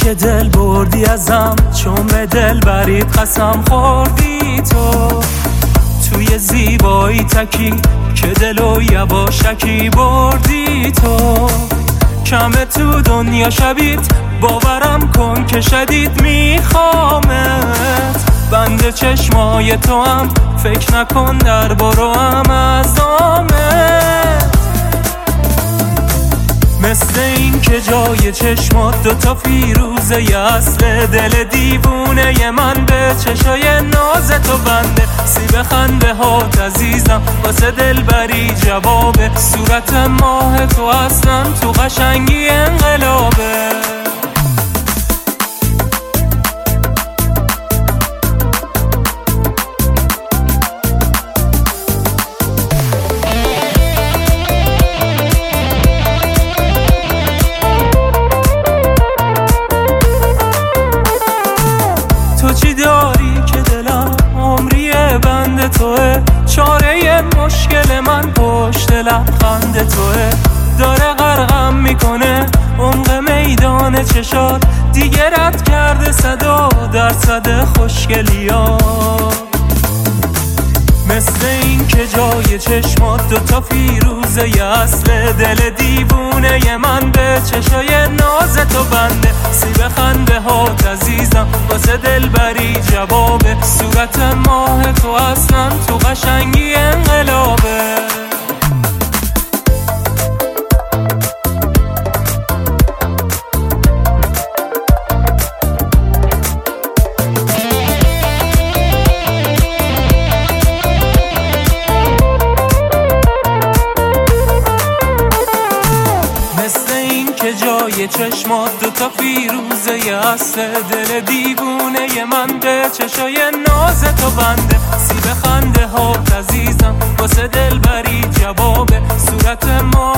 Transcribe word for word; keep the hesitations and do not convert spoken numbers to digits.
که دل بردی ازم، چون به دل برید قسم خوردی تو. توی زیبایی تکی که دلو یواشکی بردی تو. کمه تو دنیا شبیت، باورم کن که شدید میخوامت. بند چشمای تو هم فکر نکن در برو هم از آمد. مثل این که جای چشمات دوتا فیروزه ی اصل دل دیوونه ی من به چشای ناز تو بنده. سیب خنده هات عزیزم واسه دل بری جوابه. صورت ماه تو اصلا تو قشنگی انقلابه. تو چی داری که دلم عمری بند توه؟ چاره مشکل من پشت لبخند توه. داره غرقم میکنه عمق میدان چشات، دیگه رد کرده صدا در صد خوشگلیا. مثل این که جای چشمات دوتا فیروزه ی اصل دل دیوونه ی من به چشای ناز تو بنده. سیب خنده هات عزیزم واسه دل بری جوابه. صورت ماه تو اصلا تو قشنگی انقلابه. که جای چشمات دوتا فیروزه ی اصل دل دیوونه ی من به چشای ناز تو بنده. سیب خنده هات عزیزم واسه دل بری جوابه. صورت ما